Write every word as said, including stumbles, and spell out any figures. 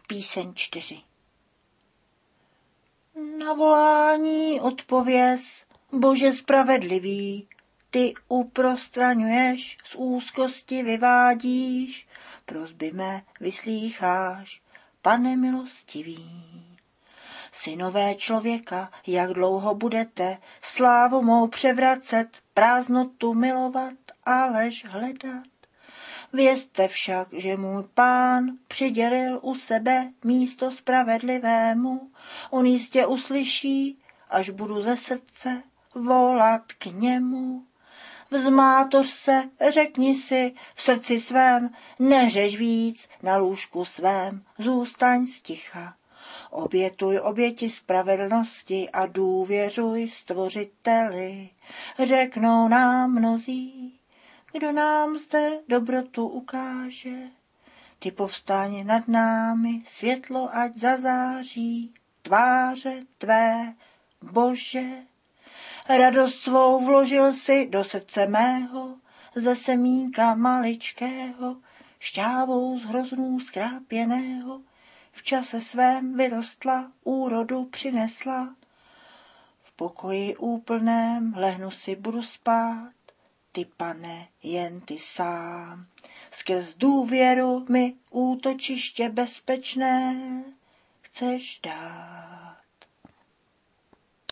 Píseň čtyři. Na volání odpověz, Bože spravedlivý, ty uprostraňuješ, z úzkosti vyvádíš, prosby mé vyslýcháš, Pane milostivý. Synové člověka, jak dlouho budete slávu mou převracet, prázdnotu milovat a lež hledat? Vězte však, že můj Pán přidělil u sebe místo spravedlivému. On jistě uslyší, až budu ze srdce volat k němu. Vzmátoř se, řekni si v srdci svém, neřeš víc, na lůžku svém zůstaň sticha. Obětuj oběti spravedlnosti a důvěřuj Stvořiteli. Řeknou nám mnozí, kdo nám zde dobrotu ukáže. Ty povstaň nad námi, světlo ať zazáří, tváře tvé, Bože. Radost svou vložil si do srdce mého, ze semínka maličkého, šťávou z hroznů skrápěného, v čase svém vyrostla, úrodu přinesla. V pokoji úplném lehnu si budu spát, ty, Pane, jen ty sám. Skrz důvěru mi útočiště bezpečné chceš dát.